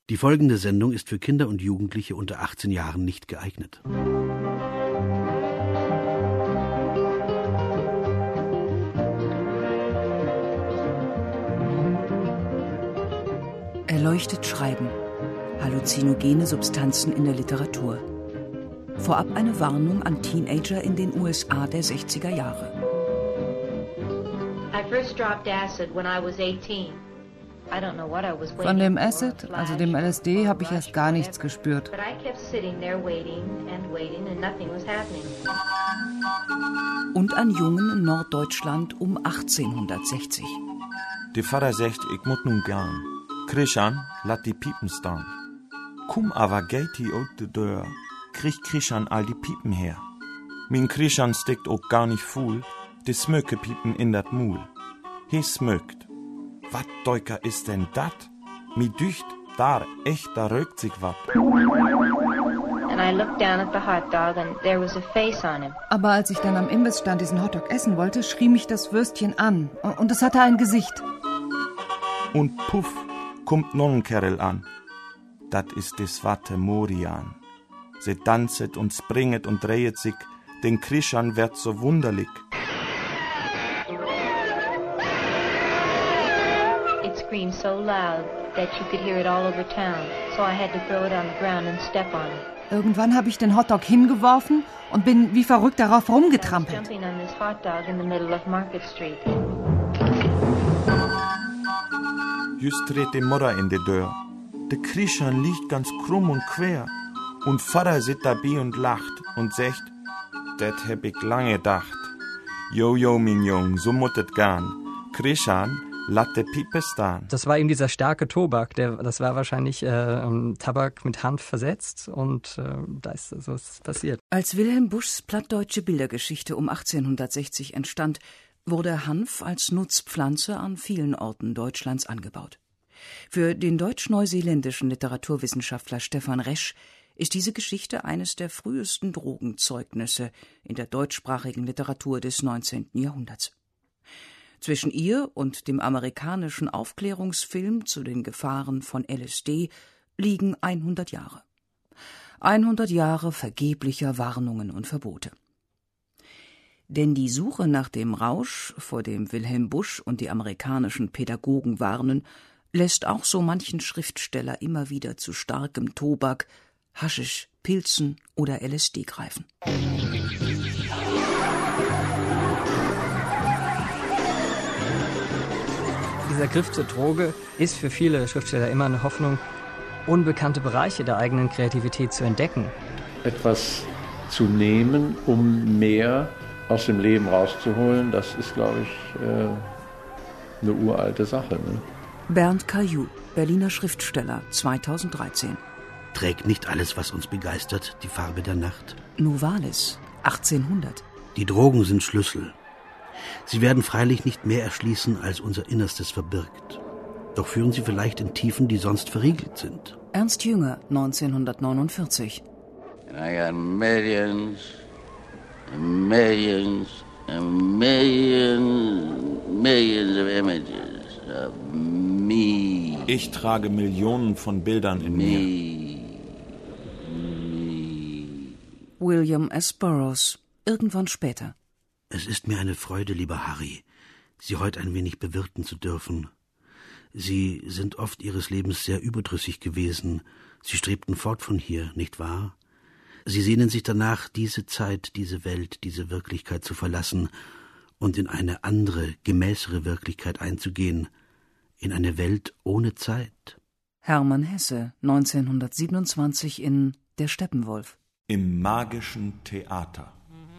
Die folgende Sendung ist für Kinder und Jugendliche unter 18 Jahren nicht geeignet. Erleuchtet schreiben. Halluzinogene Substanzen in der Literatur. Vorab eine Warnung an Teenager in den USA der 60er Jahre. Von dem Acid, also dem LSD, habe ich erst gar nichts gespürt. Und an Jungen in Norddeutschland um 1860. Der Vater sagt, ich muss nun gern. Christian, lass die Piepen staan. Komm aber, geht die out de Deur. Krieg Christian all die Piepen her. Mein Christian steckt auch gar nicht voll, die Smökepiepen in dat Mul. He smökt. Wat Deuker ist denn dat? Mi dücht, da rögt sich wat. Aber als ich dann am Imbissstand diesen Hotdog essen wollte, schrie mich das Würstchen an. Und es hatte ein Gesicht. Und puff, kommt noch ein Kerl an. Dat ist des Watte Morian. Se tanzet und springet und drehet sich, den Christian wird so wunderlich. It screamed so loud that you could hear it all over town, so I had to throw it on the ground and step on it. Irgendwann habe ich den Hotdog hingeworfen und bin wie verrückt darauf rumgetrampelt. Jumping on this hot dog in the middle of Market Street. Just dreht die Mutter in die Tür. Der Christian liegt ganz krumm und quer. Und Vater sitzt dabei und lacht und sagt, das hab ich lange gedacht. Jo, mein Jung, so muss es gehen. Christian, lass die Piepe staan. Das war eben dieser starke Tobak, das war wahrscheinlich Tabak mit Hanf versetzt und da ist so ist passiert. Als Wilhelm Buschs plattdeutsche Bildergeschichte um 1860 entstand, wurde Hanf als Nutzpflanze an vielen Orten Deutschlands angebaut. Für den deutsch-neuseeländischen Literaturwissenschaftler Stefan Resch ist diese Geschichte eines der frühesten Drogenzeugnisse in der deutschsprachigen Literatur des 19. Jahrhunderts. Zwischen ihr und dem amerikanischen Aufklärungsfilm zu den Gefahren von LSD liegen 100 Jahre. 100 Jahre vergeblicher Warnungen und Verbote. Denn die Suche nach dem Rausch, vor dem Wilhelm Busch und die amerikanischen Pädagogen warnen, lässt auch so manchen Schriftsteller immer wieder zu starkem Tobak, Haschisch, Pilzen oder LSD greifen. Dieser Griff zur Droge ist für viele Schriftsteller immer eine Hoffnung, unbekannte Bereiche der eigenen Kreativität zu entdecken. Etwas zu nehmen, um mehr aus dem Leben rauszuholen, das ist, glaube ich, eine uralte Sache. Ne? Bernd Caillou, Berliner Schriftsteller, 2013. Trägt nicht alles, was uns begeistert, die Farbe der Nacht? Novalis, 1800. Die Drogen sind Schlüssel. Sie werden freilich nicht mehr erschließen, als unser Innerstes verbirgt. Doch führen sie vielleicht in Tiefen, die sonst verriegelt sind. Ernst Jünger, 1949. And I got millions and millions and millions of images of me. Ich trage Millionen von Bildern in mir. William S. Burroughs, irgendwann später. Es ist mir eine Freude, lieber Harry, Sie heute ein wenig bewirten zu dürfen. Sie sind oft Ihres Lebens sehr überdrüssig gewesen. Sie strebten fort von hier, nicht wahr? Sie sehnen sich danach, diese Zeit, diese Welt, diese Wirklichkeit zu verlassen und in eine andere, gemäßere Wirklichkeit einzugehen, in eine Welt ohne Zeit. Hermann Hesse, 1927 in Der Steppenwolf. Im magischen Theater.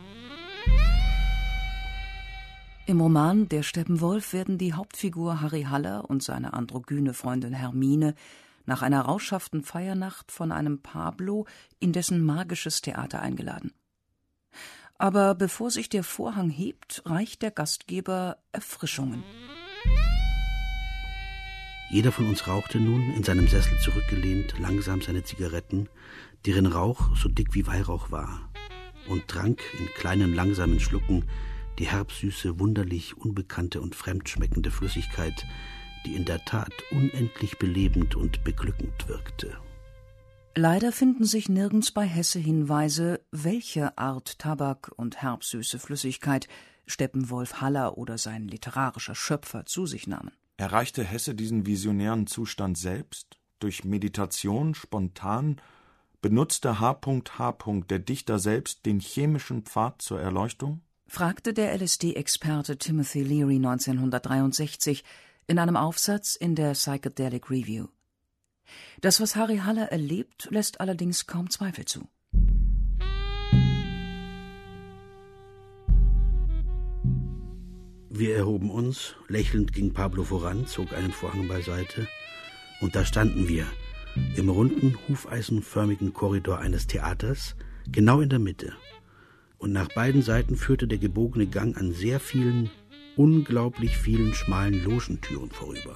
Im Roman Der Steppenwolf werden die Hauptfigur Harry Haller und seine androgyne Freundin Hermine nach einer rauschhaften Feiernacht von einem Pablo in dessen magisches Theater eingeladen. Aber bevor sich der Vorhang hebt, reicht der Gastgeber Erfrischungen. Jeder von uns rauchte nun, in seinem Sessel zurückgelehnt, langsam seine Zigaretten, deren Rauch so dick wie Weihrauch war, und trank in kleinen, langsamen Schlucken die herbsüße, wunderlich unbekannte und fremdschmeckende Flüssigkeit, die in der Tat unendlich belebend und beglückend wirkte. Leider finden sich nirgends bei Hesse Hinweise, welche Art Tabak und herbsüße Flüssigkeit Steppenwolf Haller oder sein literarischer Schöpfer zu sich nahmen. Erreichte Hesse diesen visionären Zustand selbst? Durch Meditation, spontan? Benutzte H.H. der Dichter selbst den chemischen Pfad zur Erleuchtung? Fragte der LSD-Experte Timothy Leary 1963 in einem Aufsatz in der Psychedelic Review. Das, was Harry Haller erlebt, lässt allerdings kaum Zweifel zu. Wir erhoben uns, lächelnd ging Pablo voran, zog einen Vorhang beiseite, und da standen wir, im runden, hufeisenförmigen Korridor eines Theaters, genau in der Mitte. Und nach beiden Seiten führte der gebogene Gang an sehr vielen, unglaublich vielen schmalen Logentüren vorüber.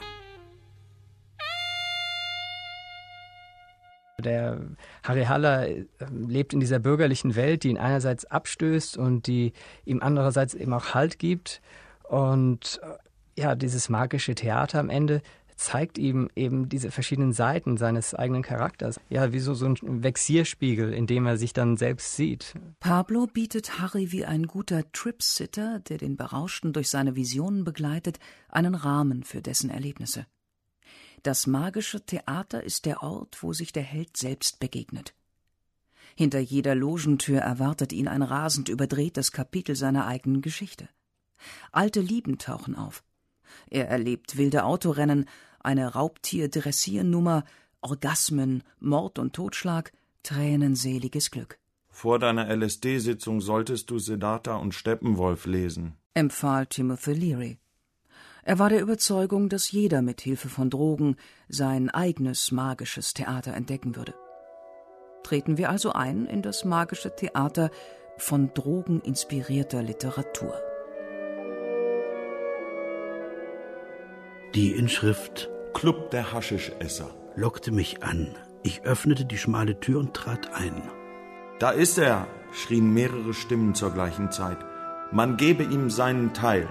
Der Harry Haller lebt in dieser bürgerlichen Welt, die ihn einerseits abstößt und die ihm andererseits eben auch Halt gibt. Und ja, dieses magische Theater am Ende zeigt ihm eben diese verschiedenen Seiten seines eigenen Charakters. Ja, wie so ein Vexierspiegel, in dem er sich dann selbst sieht. Pablo bietet Harry wie ein guter Tripsitter, der den Berauschten durch seine Visionen begleitet, einen Rahmen für dessen Erlebnisse. Das magische Theater ist der Ort, wo sich der Held selbst begegnet. Hinter jeder Logentür erwartet ihn ein rasend überdrehtes Kapitel seiner eigenen Geschichte. Alte Lieben tauchen auf. Er erlebt wilde Autorennen, eine Raubtier-Dressiernummer, Orgasmen, Mord und Totschlag, tränenseliges Glück. Vor deiner LSD-Sitzung solltest du Siddhartha und Steppenwolf lesen, empfahl Timothy Leary. Er war der Überzeugung, dass jeder mit Hilfe von Drogen sein eigenes magisches Theater entdecken würde. Treten wir also ein in das magische Theater von Drogen inspirierter Literatur. Die Inschrift Club der Haschischesser lockte mich an. Ich öffnete die schmale Tür und trat ein. Da ist er, schrien mehrere Stimmen zur gleichen Zeit. Man gebe ihm seinen Teil.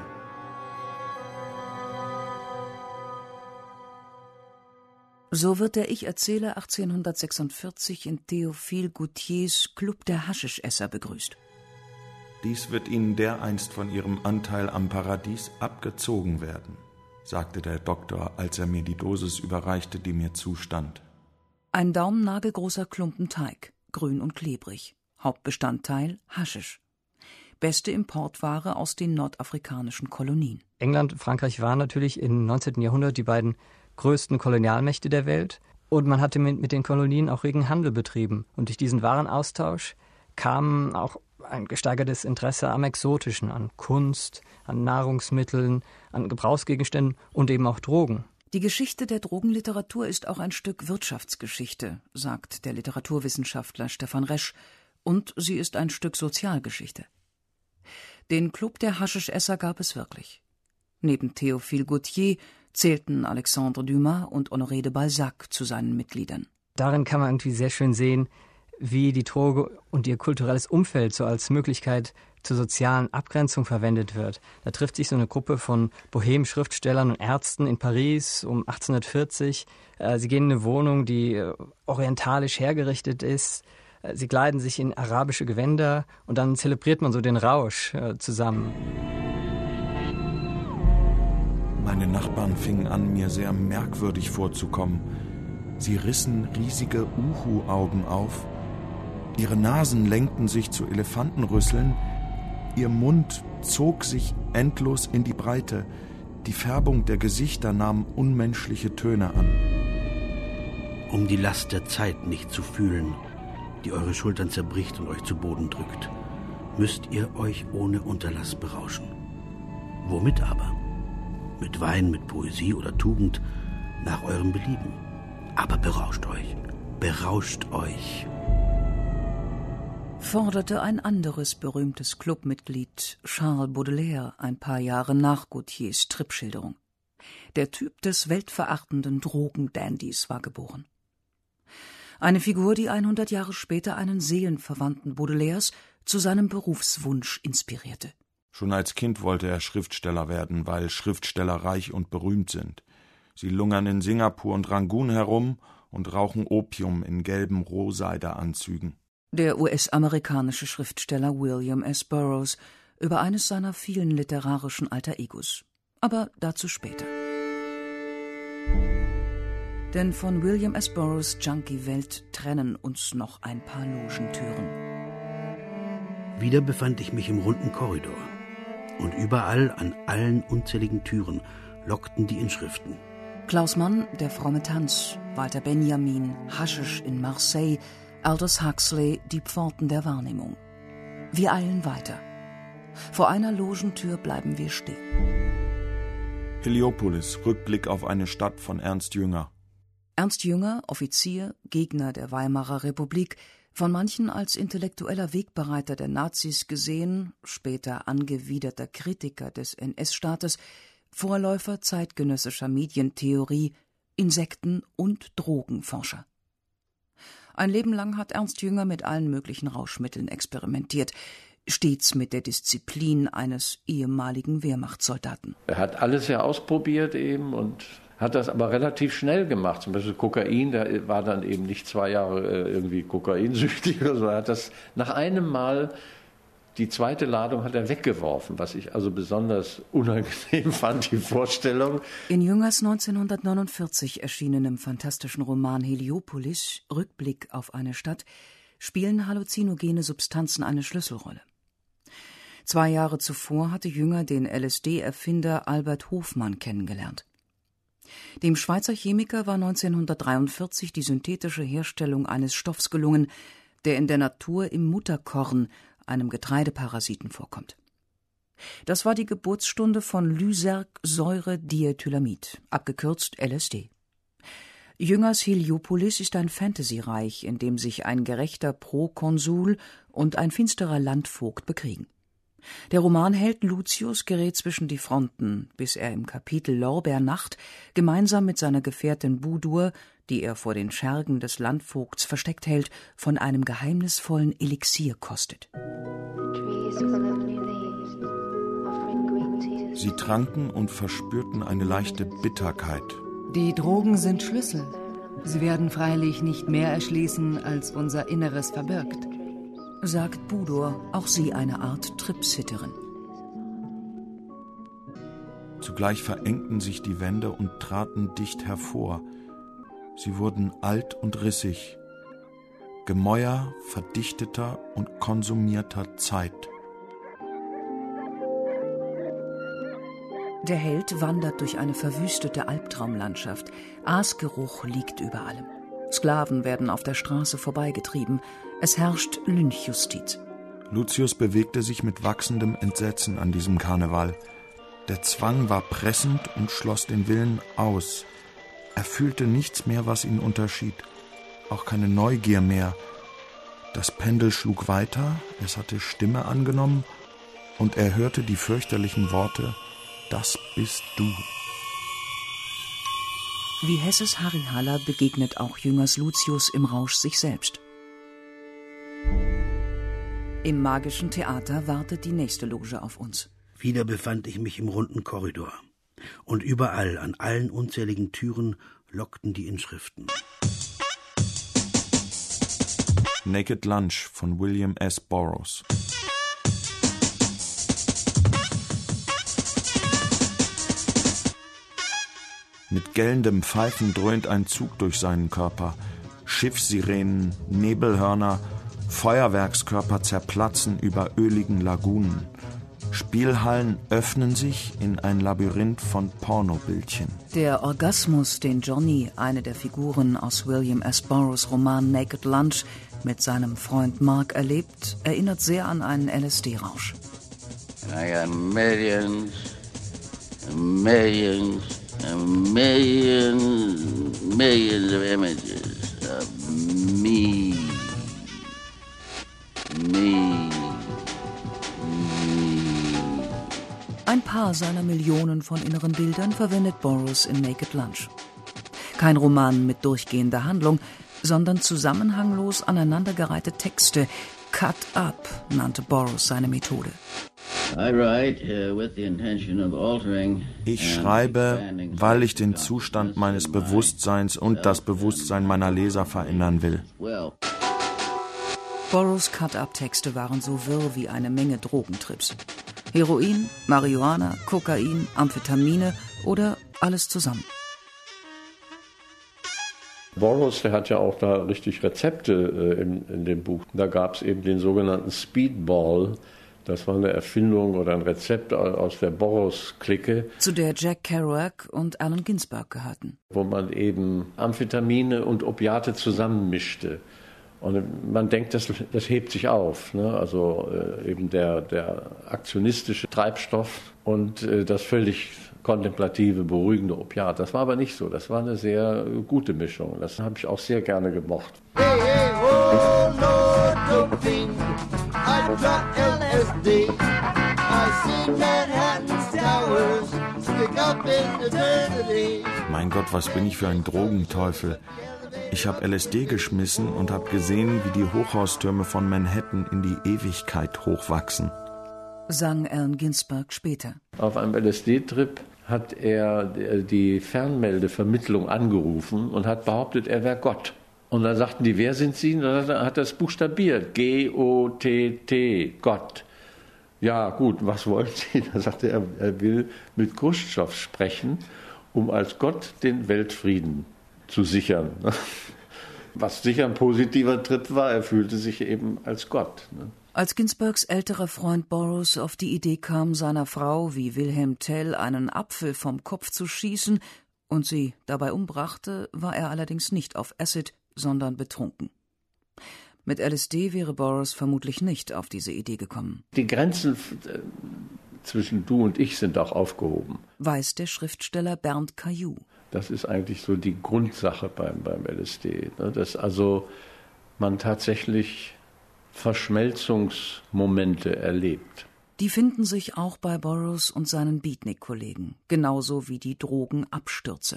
So wird der Ich-Erzähler 1846 in Théophile Gautiers Club der Haschischesser begrüßt. Dies wird ihnen dereinst von ihrem Anteil am Paradies abgezogen werden, sagte der Doktor, als er mir die Dosis überreichte, die mir zustand. Ein daumennagelgroßer Klumpen Teig, grün und klebrig. Hauptbestandteil Haschisch. Beste Importware aus den nordafrikanischen Kolonien. England und Frankreich waren natürlich im 19. Jahrhundert die beiden größten Kolonialmächte der Welt. Und man hatte mit den Kolonien auch regen Handel betrieben. Und durch diesen Warenaustausch kam auch ein gesteigertes Interesse am Exotischen, an Kunst, an Nahrungsmitteln, an Gebrauchsgegenständen und eben auch Drogen. Die Geschichte der Drogenliteratur ist auch ein Stück Wirtschaftsgeschichte, sagt der Literaturwissenschaftler Stefan Resch, und sie ist ein Stück Sozialgeschichte. Den Club der Haschischesser gab es wirklich. Neben Théophile Gautier zählten Alexandre Dumas und Honoré de Balzac zu seinen Mitgliedern. Darin kann man irgendwie sehr schön sehen, wie die Droge und ihr kulturelles Umfeld so als Möglichkeit zur sozialen Abgrenzung verwendet wird. Da trifft sich so eine Gruppe von Bohem-Schriftstellern und Ärzten in Paris um 1840. Sie gehen in eine Wohnung, die orientalisch hergerichtet ist. Sie kleiden sich in arabische Gewänder und dann zelebriert man so den Rausch zusammen. Meine Nachbarn fingen an, mir sehr merkwürdig vorzukommen. Sie rissen riesige Uhu-Augen auf. Ihre Nasen lenkten sich zu Elefantenrüsseln. Ihr Mund zog sich endlos in die Breite. Die Färbung der Gesichter nahm unmenschliche Töne an. Um die Last der Zeit nicht zu fühlen, die eure Schultern zerbricht und euch zu Boden drückt, müsst ihr euch ohne Unterlass berauschen. Womit aber? Mit Wein, mit Poesie oder Tugend, nach eurem Belieben. Aber berauscht euch, berauscht euch. Forderte ein anderes berühmtes Clubmitglied, Charles Baudelaire, ein paar Jahre nach Gautiers Trippschilderung. Der Typ des weltverachtenden Drogendandys war geboren. Eine Figur, die 100 Jahre später einen Seelenverwandten Baudelaires zu seinem Berufswunsch inspirierte. Schon als Kind wollte er Schriftsteller werden, weil Schriftsteller reich und berühmt sind. Sie lungern in Singapur und Rangoon herum und rauchen Opium in gelben Rohseideanzügen. Der US-amerikanische Schriftsteller William S. Burroughs über eines seiner vielen literarischen Alter Egos. Aber dazu später. Denn von William S. Burroughs Junkie-Welt trennen uns noch ein paar Logentüren. Wieder befand ich mich im runden Korridor. Und überall, an allen unzähligen Türen, lockten die Inschriften. Klaus Mann, Der fromme Tanz, Walter Benjamin, Haschisch in Marseille, Aldous Huxley, Die Pforten der Wahrnehmung. Wir eilen weiter. Vor einer Logentür bleiben wir stehen. Heliopolis, Rückblick auf eine Stadt von Ernst Jünger. Ernst Jünger, Offizier, Gegner der Weimarer Republik, von manchen als intellektueller Wegbereiter der Nazis gesehen, später angewiderter Kritiker des NS-Staates, Vorläufer zeitgenössischer Medientheorie, Insekten- und Drogenforscher. Ein Leben lang hat Ernst Jünger mit allen möglichen Rauschmitteln experimentiert, stets mit der Disziplin eines ehemaligen Wehrmachtssoldaten. Er hat alles ja ausprobiert eben und hat das aber relativ schnell gemacht. Zum Beispiel Kokain, der war dann eben nicht 2 Jahre irgendwie kokainsüchtig, sondern er hat das nach einem Mal, die zweite Ladung hat er weggeworfen, was ich also besonders unangenehm fand, die Vorstellung. In Jüngers 1949 erschienenem fantastischen Roman Heliopolis, Rückblick auf eine Stadt, spielen halluzinogene Substanzen eine Schlüsselrolle. 2 Jahre zuvor hatte Jünger den LSD-Erfinder Albert Hofmann kennengelernt. Dem Schweizer Chemiker war 1943 die synthetische Herstellung eines Stoffs gelungen, der in der Natur im Mutterkorn, einem Getreideparasiten, vorkommt. Das war die Geburtsstunde von Lysergsäure-Diethylamid, abgekürzt LSD. Jüngers Heliopolis ist ein Fantasy-Reich, in dem sich ein gerechter Prokonsul und ein finsterer Landvogt bekriegen. Der Romanheld Lucius gerät zwischen die Fronten, bis er im Kapitel Lorbeernacht gemeinsam mit seiner Gefährtin Budur, die er vor den Schergen des Landvogts versteckt hält, von einem geheimnisvollen Elixier kostet. Sie tranken und verspürten eine leichte Bitterkeit. Die Drogen sind Schlüssel. Sie werden freilich nicht mehr erschließen, als unser Inneres verbirgt, sagt Budur, auch sie eine Art Tripsitterin. Zugleich verengten sich die Wände und traten dicht hervor. Sie wurden alt und rissig. Gemäuer verdichteter und konsumierter Zeit. Der Held wandert durch eine verwüstete Albtraumlandschaft. Aasgeruch liegt über allem. Sklaven werden auf der Straße vorbeigetrieben. Es herrscht Lynchjustiz. Lucius bewegte sich mit wachsendem Entsetzen an diesem Karneval. Der Zwang war pressend und schloss den Willen aus. Er fühlte nichts mehr, was ihn unterschied. Auch keine Neugier mehr. Das Pendel schlug weiter, es hatte Stimme angenommen und er hörte die fürchterlichen Worte: Das bist du. Wie Hesses Harry Haller begegnet auch Jüngers Lucius im Rausch sich selbst. Im magischen Theater wartet die nächste Loge auf uns. Wieder befand ich mich im runden Korridor. Und überall, an allen unzähligen Türen, lockten die Inschriften. Naked Lunch von William S. Burroughs. Mit gellendem Pfeifen dröhnt ein Zug durch seinen Körper. Schiffssirenen, Nebelhörner, Feuerwerkskörper zerplatzen über öligen Lagunen. Spielhallen öffnen sich in ein Labyrinth von Pornobildchen. Der Orgasmus, den Johnny, eine der Figuren aus William S. Burroughs Roman Naked Lunch, mit seinem Freund Mark erlebt, erinnert sehr an einen LSD-Rausch. I got millions and millions and millions of images of me. Ein paar seiner Millionen von inneren Bildern verwendet Burroughs in Naked Lunch. Kein Roman mit durchgehender Handlung, sondern zusammenhanglos aneinandergereihte Texte, Cut Up nannte Burroughs seine Methode. Ich schreibe, weil ich den Zustand meines Bewusstseins und das Bewusstsein meiner Leser verändern will. Burroughs Cut-Up-Texte waren so wirr wie eine Menge Drogentrips. Heroin, Marihuana, Kokain, Amphetamine oder alles zusammen. Burroughs, der hat ja auch da richtig Rezepte in dem Buch. Da gab es eben den sogenannten Speedball. Das war eine Erfindung oder ein Rezept aus der Burroughs-Clique. Zu der Jack Kerouac und Allen Ginsberg gehörten. Wo man eben Amphetamine und Opiate zusammenmischte. Und man denkt, das hebt sich auf. Ne? Also eben der aktionistische Treibstoff und das völlig kontemplative, beruhigende Opiat. Das war aber nicht so. Das war eine sehr gute Mischung. Das habe ich auch sehr gerne gemocht. Hey, hey, oh, no, doping. I dropped LSD. I see Manhattan's towers stick up in eternity. Mein Gott, was bin ich für ein Drogenteufel. Ich habe LSD geschmissen und habe gesehen, wie die Hochhaustürme von Manhattan in die Ewigkeit hochwachsen, sang Allen Ginsberg später. Auf einem LSD-Trip hat er die Fernmeldevermittlung angerufen und hat behauptet, er wäre Gott. Und dann sagten die, wer sind Sie? Und dann hat er es buchstabiert, G-O-T-T, Gott. Ja gut, was wollen Sie? Dann sagte er will mit Chruschtschow sprechen, um als Gott den Weltfrieden zu sichern. Was sicher ein positiver Trip war, er fühlte sich eben als Gott. Als Ginsbergs älterer Freund Burroughs auf die Idee kam, seiner Frau wie Wilhelm Tell einen Apfel vom Kopf zu schießen und sie dabei umbrachte, war er allerdings nicht auf Acid, sondern betrunken. Mit LSD wäre Burroughs vermutlich nicht auf diese Idee gekommen. Die Grenzen zwischen du und ich sind auch aufgehoben, weiß der Schriftsteller Bernd Caillou. Das ist eigentlich so die Grundsache beim LSD, ne? Dass also man tatsächlich Verschmelzungsmomente erlebt. Die finden sich auch bei Burroughs und seinen Beatnik-Kollegen, genauso wie die Drogenabstürze.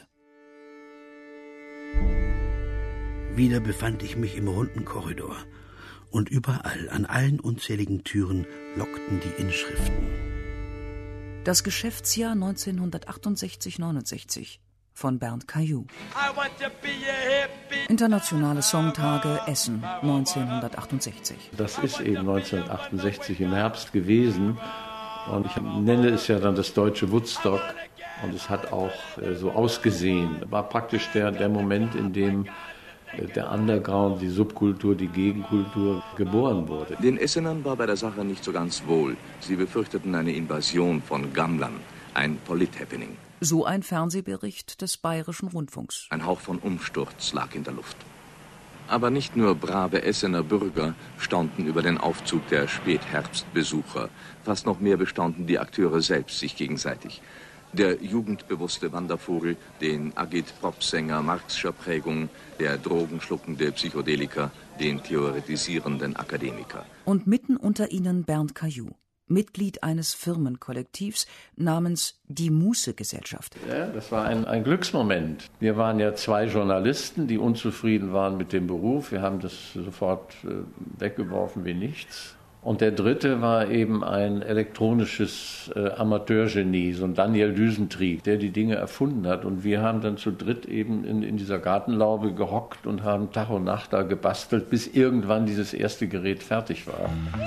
Wieder befand ich mich im runden Korridor und überall, an allen unzähligen Türen, lockten die Inschriften. Das Geschäftsjahr 1968/69 von Bernd Caillou. Internationale Songtage Essen 1968. Das ist eben 1968 im Herbst gewesen und ich nenne es ja dann das deutsche Woodstock und es hat auch so ausgesehen. War praktisch der Moment, in dem der Underground, die Subkultur, die Gegenkultur geboren wurde. Den Essenern war bei der Sache nicht so ganz wohl. Sie befürchteten eine Invasion von Gammlern, ein Polit-Happening. So ein Fernsehbericht des Bayerischen Rundfunks. Ein Hauch von Umsturz lag in der Luft. Aber nicht nur brave Essener Bürger staunten über den Aufzug der Spätherbstbesucher. Fast noch mehr bestaunten die Akteure selbst sich gegenseitig. Der jugendbewusste Wandervogel, den Agit-Pop-Sänger marxischer Prägung, der drogenschluckende Psychodeliker, den theoretisierenden Akademiker. Und mitten unter ihnen Bernd Caillou, Mitglied eines Firmenkollektivs namens die Muße-Gesellschaft. Ja, das war ein Glücksmoment. Wir waren ja 2 Journalisten, die unzufrieden waren mit dem Beruf. Wir haben das sofort weggeworfen wie nichts. Und der dritte war eben ein elektronisches Amateurgenie, so ein Daniel Düsentrieb, der die Dinge erfunden hat. Und wir haben dann zu dritt eben in dieser Gartenlaube gehockt und haben Tag und Nacht da gebastelt, bis irgendwann dieses erste Gerät fertig war.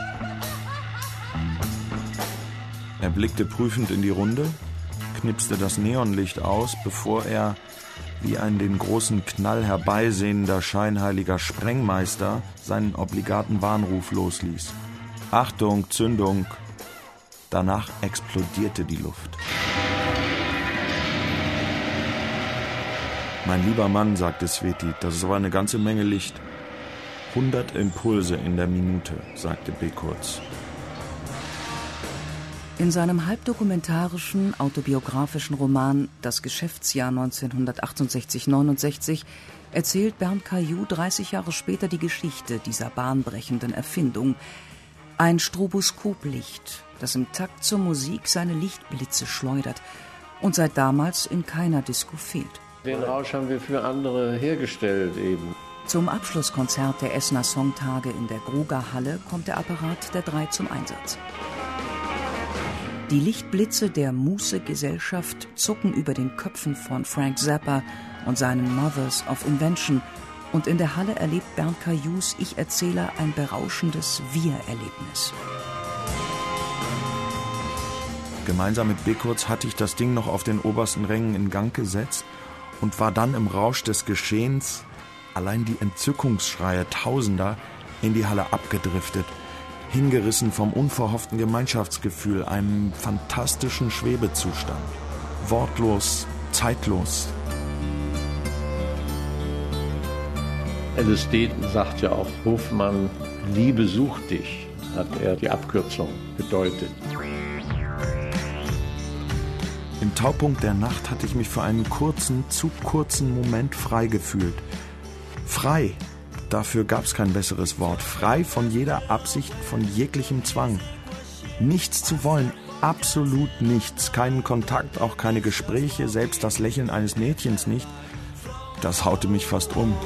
Er blickte prüfend in die Runde, knipste das Neonlicht aus, bevor er, wie ein den großen Knall herbeisehnender scheinheiliger Sprengmeister, seinen obligaten Warnruf losließ. Achtung, Zündung! Danach explodierte die Luft. Mein lieber Mann, sagte Sveti, das ist aber eine ganze Menge Licht. 100 Impulse in der Minute, sagte B. Kurz. In seinem halbdokumentarischen, autobiografischen Roman »Das Geschäftsjahr 1968/69« erzählt Bernd Caillou 30 Jahre später die Geschichte dieser bahnbrechenden Erfindung. Ein Stroboskoplicht, das im Takt zur Musik seine Lichtblitze schleudert und seit damals in keiner Disco fehlt. Den Rausch haben wir für andere hergestellt eben. Zum Abschlusskonzert der Essener Songtage in der Gruger Halle kommt der Apparat der 3 zum Einsatz. Die Lichtblitze der Muße-Gesellschaft zucken über den Köpfen von Frank Zappa und seinen Mothers of Invention, und in der Halle erlebt Bernd Cailloux Ich-Erzähler ein berauschendes Wir-Erlebnis. Gemeinsam mit Bickertz hatte ich das Ding noch auf den obersten Rängen in Gang gesetzt und war dann im Rausch des Geschehens, allein die Entzückungsschreie Tausender, in die Halle abgedriftet, hingerissen vom unverhofften Gemeinschaftsgefühl, einem fantastischen Schwebezustand. Wortlos, zeitlos. LSD sagt ja auch Hofmann, Liebe sucht dich, hat er die Abkürzung bedeutet. Im Taupunkt der Nacht hatte ich mich für einen kurzen, zu kurzen Moment frei gefühlt. Frei, dafür gab's kein besseres Wort. Frei von jeder Absicht, von jeglichem Zwang. Nichts zu wollen, absolut nichts. Keinen Kontakt, auch keine Gespräche, selbst das Lächeln eines Mädchens nicht. Das haute mich fast um.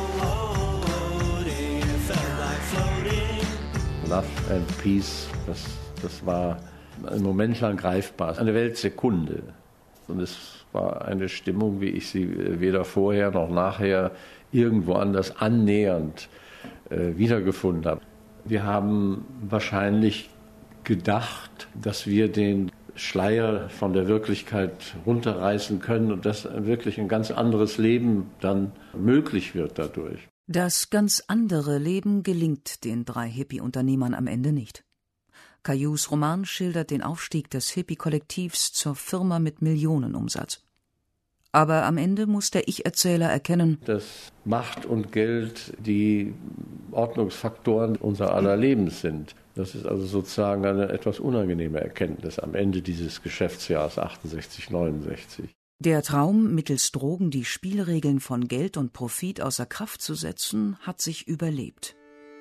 Love and Peace, das war ein Moment lang greifbar, eine Weltsekunde. Und es war eine Stimmung, wie ich sie weder vorher noch nachher irgendwo anders annähernd wiedergefunden habe. Wir haben wahrscheinlich gedacht, dass wir den Schleier von der Wirklichkeit runterreißen können und dass wirklich ein ganz anderes Leben dann möglich wird dadurch. Das ganz andere Leben gelingt den 3 Hippie-Unternehmern am Ende nicht. Cailloux' Roman schildert den Aufstieg des Hippie-Kollektivs zur Firma mit Millionenumsatz. Aber am Ende muss der Ich-Erzähler erkennen, dass Macht und Geld die Ordnungsfaktoren unser aller Lebens sind. Das ist also sozusagen eine etwas unangenehme Erkenntnis am Ende dieses Geschäftsjahres 68, 69. der Traum, mittels Drogen die Spielregeln von Geld und Profit außer Kraft zu setzen, hat sich überlebt.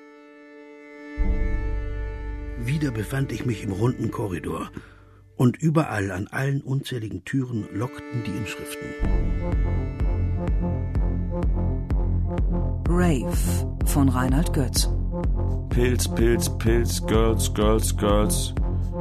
Wieder befand ich mich im runden Korridor, und überall an allen unzähligen Türen lockten die Inschriften. Rave von Reinhard Götz. Pilz, Pilz, Pilz, Girls, Girls, Girls.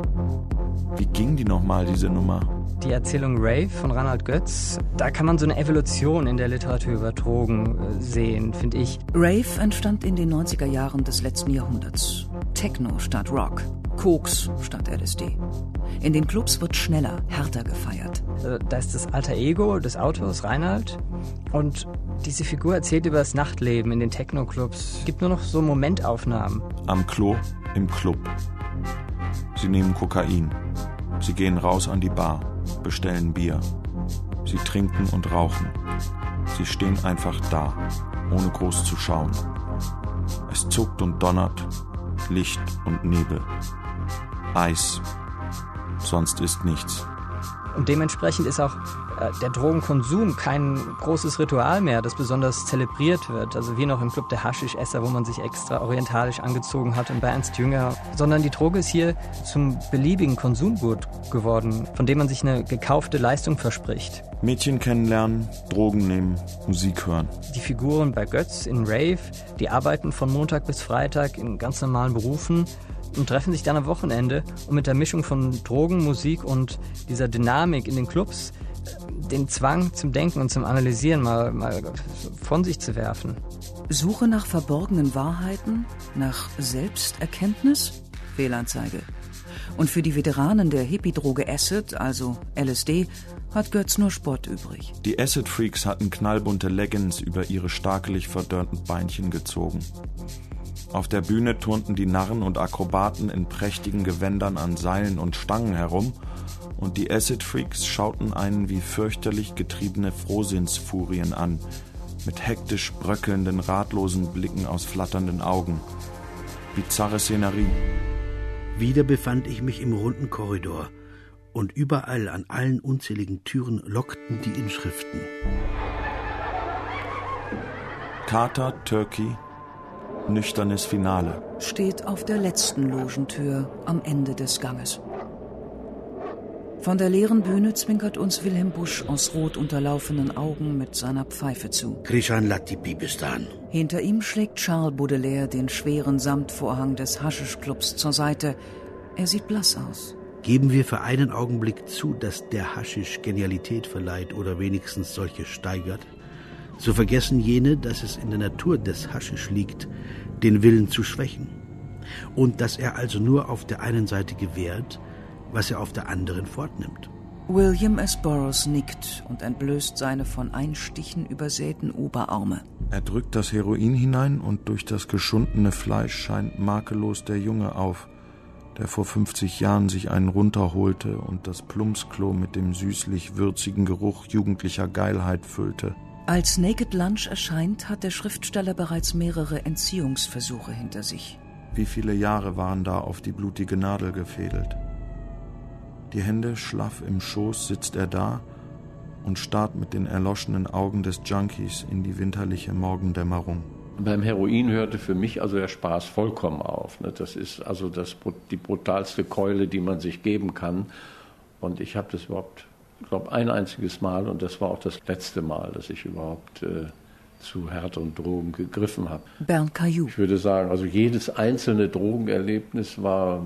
Wie ging die nochmal, diese Nummer? Die Erzählung Rave von Reinhard Götz, da kann man so eine Evolution in der Literatur über Drogen sehen, finde ich. Rave entstand in den 90er Jahren des letzten Jahrhunderts. Techno statt Rock, Koks statt LSD. In den Clubs wird schneller, härter gefeiert. Da ist das alter Ego des Autors Reinhard und diese Figur erzählt über das Nachtleben in den Techno-Clubs. Es gibt nur noch so Momentaufnahmen. Am Klo, im Club. Sie nehmen Kokain. Sie gehen raus an die Bar, bestellen Bier. Sie trinken und rauchen. Sie stehen einfach da, ohne groß zu schauen. Es zuckt und donnert, Licht und Nebel. Eis. Sonst ist nichts. Und dementsprechend ist auch der Drogenkonsum kein großes Ritual mehr, das besonders zelebriert wird. Also wie noch im Club der Haschischesser, wo man sich extra orientalisch angezogen hat und bei Ernst Jünger. Sondern die Droge ist hier zum beliebigen Konsumgut geworden, von dem man sich eine gekaufte Leistung verspricht. Mädchen kennenlernen, Drogen nehmen, Musik hören. Die Figuren bei Götz in Rave, die arbeiten von Montag bis Freitag in ganz normalen Berufen und treffen sich dann am Wochenende, um mit der Mischung von Drogen, Musik und dieser Dynamik in den Clubs den Zwang zum Denken und zum Analysieren mal von sich zu werfen. Suche nach verborgenen Wahrheiten, nach Selbsterkenntnis? Fehlanzeige. Und für die Veteranen der Hippie-Droge Acid, also LSD, hat Götz nur Spott übrig. Die Acid-Freaks hatten knallbunte Leggings über ihre stakelig verdörnten Beinchen gezogen. Auf der Bühne turnten die Narren und Akrobaten in prächtigen Gewändern an Seilen und Stangen herum, und die Acid-Freaks schauten einen wie fürchterlich getriebene Frohsinnsfurien an, mit hektisch bröckelnden, ratlosen Blicken aus flatternden Augen. Bizarre Szenerie. Wieder befand ich mich im runden Korridor, und überall an allen unzähligen Türen lockten die Inschriften. Kater, Turkey, nüchternes Finale. Steht auf der letzten Logentür am Ende des Ganges. Von der leeren Bühne zwinkert uns Wilhelm Busch aus rot unterlaufenen Augen mit seiner Pfeife zu. Krishan Latipibistan. Hinter ihm schlägt Charles Baudelaire den schweren Samtvorhang des Haschischclubs zur Seite. Er sieht blass aus. Geben wir für einen Augenblick zu, dass der Haschisch Genialität verleiht oder wenigstens solche steigert, so vergessen jene, dass es in der Natur des Haschisch liegt, den Willen zu schwächen. Und dass er also nur auf der einen Seite gewährt, was er auf der anderen fortnimmt. William S. Burroughs nickt und entblößt seine von Einstichen übersäten Oberarme. Er drückt das Heroin hinein und durch das geschundene Fleisch scheint makellos der Junge auf, der vor 50 Jahren sich einen runterholte und das Plumpsklo mit dem süßlich-würzigen Geruch jugendlicher Geilheit füllte. Als Naked Lunch erscheint, hat der Schriftsteller bereits mehrere Entziehungsversuche hinter sich. Wie viele Jahre waren da auf die blutige Nadel gefädelt? Die Hände schlaff im Schoß sitzt er da und starrt mit den erloschenen Augen des Junkies in die winterliche Morgendämmerung. Beim Heroin hörte für mich also der Spaß vollkommen auf. Das ist also die brutalste Keule, die man sich geben kann. Und ich habe das überhaupt, ich glaube, ein einziges Mal, und das war auch das letzte Mal, dass ich überhaupt zu härteren Drogen gegriffen habe. Bernd Caillou. Ich würde sagen, also jedes einzelne Drogenerlebnis war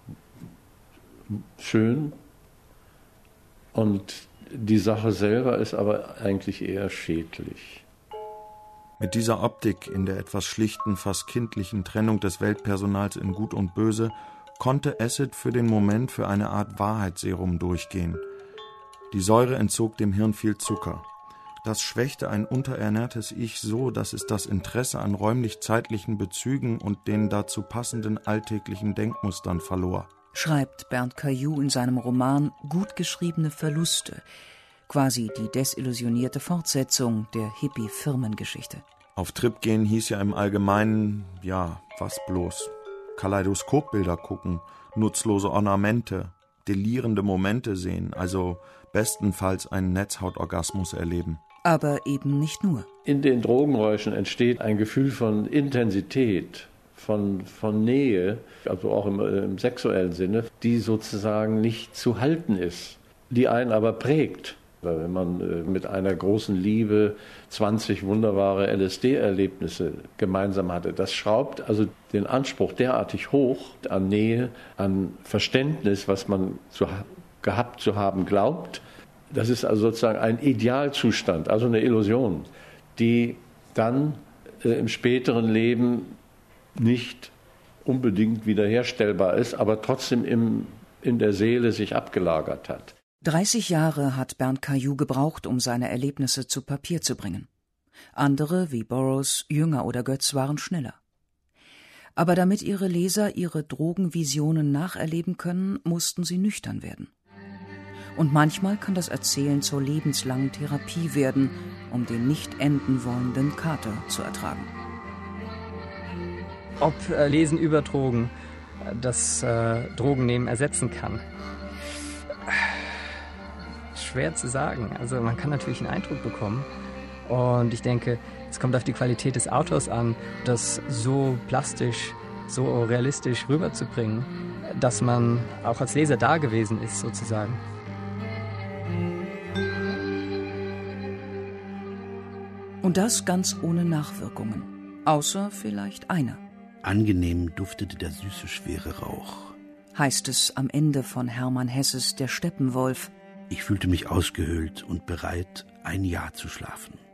schön und die Sache selber ist aber eigentlich eher schädlich. Mit dieser Optik in der etwas schlichten, fast kindlichen Trennung des Weltpersonals in Gut und Böse konnte Acid für den Moment für eine Art Wahrheitsserum durchgehen. Die Säure entzog dem Hirn viel Zucker. Das schwächte ein unterernährtes Ich so, dass es das Interesse an räumlich-zeitlichen Bezügen und den dazu passenden alltäglichen Denkmustern verlor. Schreibt Bernd Caillou in seinem Roman Gut geschriebene Verluste, quasi die desillusionierte Fortsetzung der Hippie-Firmengeschichte. Auf Trip gehen hieß ja im Allgemeinen, ja, was bloß? Kaleidoskopbilder gucken, nutzlose Ornamente, delirende Momente sehen, also bestenfalls einen Netzhautorgasmus erleben. Aber eben nicht nur. In den Drogenräuschen entsteht ein Gefühl von Intensität, von Nähe, also auch im sexuellen Sinne, die sozusagen nicht zu halten ist, die einen aber prägt. Weil wenn man mit einer großen Liebe 20 wunderbare LSD-Erlebnisse gemeinsam hatte, das schraubt also den Anspruch derartig hoch an Nähe, an Verständnis, was man gehabt zu haben glaubt. Das ist also sozusagen ein Idealzustand, also eine Illusion, die dann im späteren Leben nicht unbedingt wiederherstellbar ist, aber trotzdem in der Seele sich abgelagert hat. 30 Jahre hat Bernd Caillou gebraucht, um seine Erlebnisse zu Papier zu bringen. Andere, wie Burroughs, Jünger oder Götz, waren schneller. Aber damit ihre Leser ihre Drogenvisionen nacherleben können, mussten sie nüchtern werden. Und manchmal kann das Erzählen zur lebenslangen Therapie werden, um den nicht enden wollenden Kater zu ertragen. Ob Lesen über Drogen das Drogennehmen ersetzen kann, schwer zu sagen. Also man kann natürlich einen Eindruck bekommen. Und ich denke, es kommt auf die Qualität des Autors an, das so plastisch, so realistisch rüberzubringen, dass man auch als Leser da gewesen ist, sozusagen. Und das ganz ohne Nachwirkungen. Außer vielleicht einer. Angenehm duftete der süße, schwere Rauch. Heißt es am Ende von Hermann Hesses Der Steppenwolf. Ich fühlte mich ausgehöhlt und bereit, ein Jahr zu schlafen.